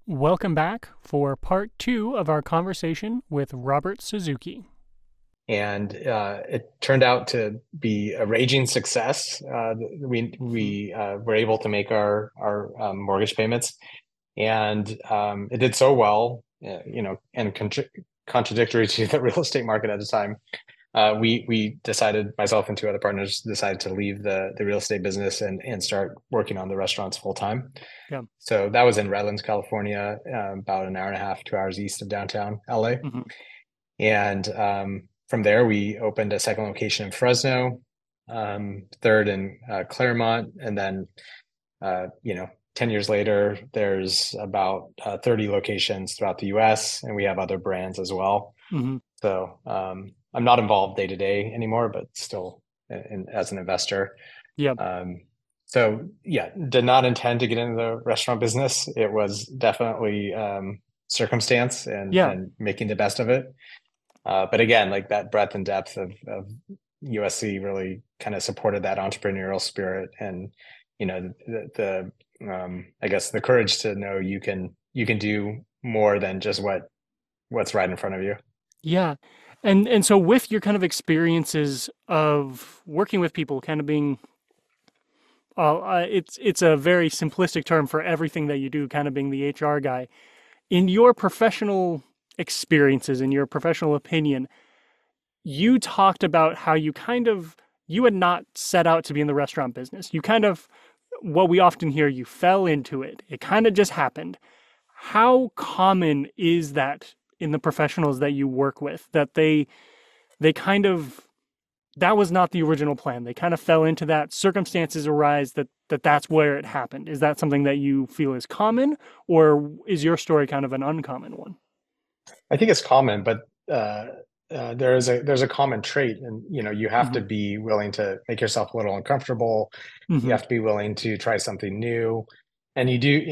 Welcome back for part two of our conversation with Robert Suzuki. And it turned out to be a raging success. We were able to make our mortgage payments, and it did so well, and contradictory to the real estate market at the time. We decided, myself and two other partners decided to leave the real estate business and start working on the restaurants full time. Yeah. So that was in Redlands, California, about an hour and a half, 2 hours east of downtown LA. Hmm. And from there, we opened a second location in Fresno, third in Claremont, and then 10 years later, there's about 30 locations throughout the US, and we have other brands as well. Hmm. So I'm not involved day to day anymore, but still as an investor. Yeah. Um, so yeah, did not intend to get into the restaurant business. It was definitely circumstance Yeah. and making the best of it. But again, like that breadth and depth of USC really kind of supported that entrepreneurial spirit and, the I guess the courage to know you can do more than just what's right in front of you. Yeah. And so with your kind of experiences of working with people, kind of being it's a very simplistic term for everything that you do, kind of being the HR guy. In your professional experiences, in your professional opinion, you talked about how you had not set out to be in the restaurant business. You kind of, what we often hear, you fell into it. It kind of just happened. How common is that in the professionals that you work with, that they kind of, that was not the original plan. They kind of fell into that. Circumstances arise that's where it happened. Is that something that you feel is common, or is your story kind of an uncommon one? I think it's common, but there's a common trait, and you have Hmm. to be willing to make yourself a little uncomfortable. You Hmm. have to be willing to try something new, and you do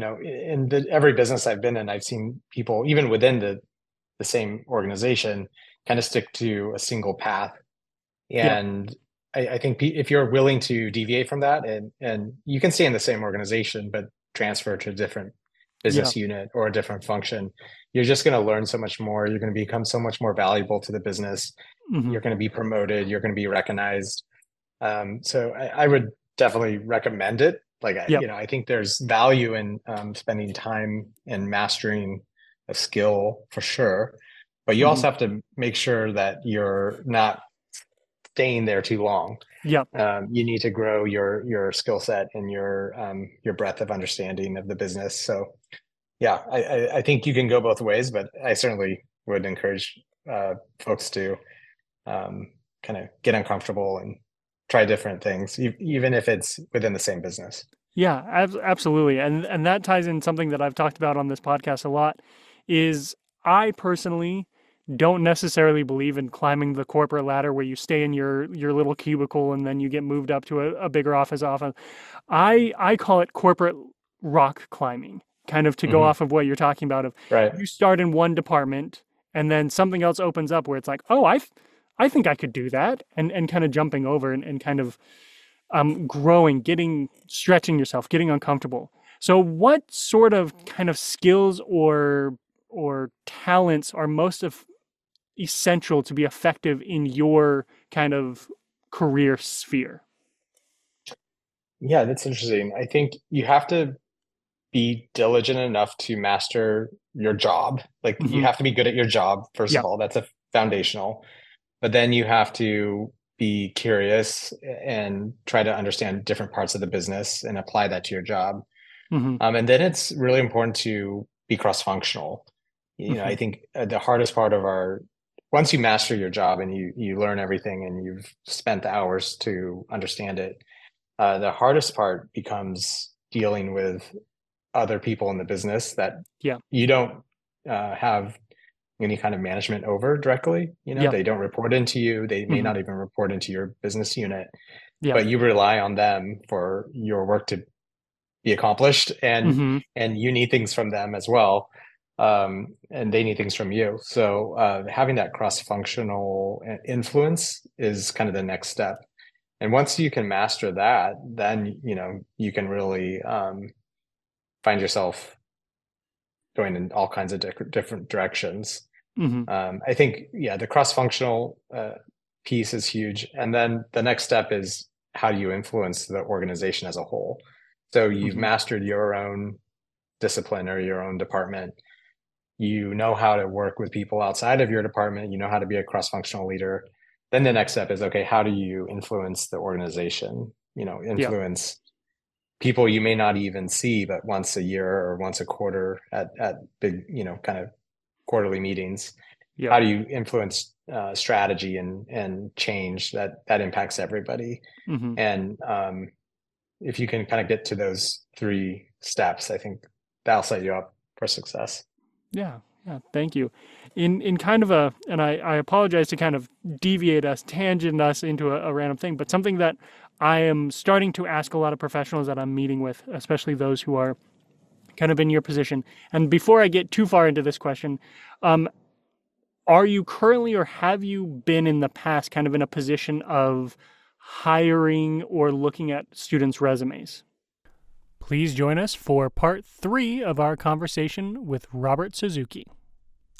in every business I've been in, I've seen people even within the same organization kind of stick to a single path. Yeah. And I think if you're willing to deviate from that, and you can stay in the same organization but transfer to a different Yeah. business unit or a different function, you're just going to learn so much more. You're going to become so much more valuable to the business. Hmm. You're going to be promoted. You're going to be recognized. So I would definitely recommend it. Like Yeah. I think there's value in spending time and mastering a skill for sure, but you Hmm. also have to make sure that you're not staying there too long. Yeah. You need to grow your skill set and your breadth of understanding of the business. So yeah, I think you can go both ways, but I certainly would encourage folks to kind of get uncomfortable and try different things, even if it's within the same business. Yeah, absolutely. And that ties in something that I've talked about on this podcast a lot is I personally don't necessarily believe in climbing the corporate ladder where you stay in your little cubicle and then you get moved up to a bigger office often. I call it corporate rock climbing, kind of to go Hmm. off of what you're talking about of Right. you start in one department and then something else opens up where it's like, "Oh, I think I could do that." And kind of jumping over and kind of growing, stretching yourself, getting uncomfortable. So, what sort of kind of skills or talents are essential to be effective in your kind of career sphere? Yeah, that's interesting. I think you have to be diligent enough to master your job. Like you Hmm. have to be good at your job, first Yeah. of all. That's a foundational. But then you have to be curious and try to understand different parts of the business and apply that to your job. Hmm. And then it's really important to be cross-functional. I Hmm. think the hardest part of our once you master your job and you learn everything and you've spent the hours to understand it, the hardest part becomes dealing with other people in the business that Yeah. you don't have any kind of management over directly. Yeah. They don't report into you. They may Hmm. not even report into your business unit, Yeah. but you rely on them for your work to be accomplished, Hmm. and you need things from them as well, and they need things from you. So having that cross-functional influence is kind of the next step. And once you can master that, then you can really find yourself going in all kinds of different directions. Mm-hmm. I think, yeah, the cross-functional piece is huge. And then the next step is, how do you influence the organization as a whole? So you've Mm-hmm. mastered your own discipline or your own department. You know how to work with people outside of your department. You know how to be a cross-functional leader. Then the next step is, okay, how do you influence the organization? Yeah. Influence people you may not even see, but once a year or once a quarter at big, kind of quarterly meetings. Yeah. How do you influence strategy and change that impacts everybody? Mm-hmm. And if you can kind of get to those 3 steps, I think that'll set you up for success. Yeah. Yeah. Thank you. In kind of and I apologize to kind of tangent us into a random thing, but something that I am starting to ask a lot of professionals that I'm meeting with, especially those who are kind of in your position. And before I get too far into this question, are you currently, or have you been in the past, kind of in a position of hiring or looking at students' resumes? Please join us for part 3 of our conversation with Robert Suzuki.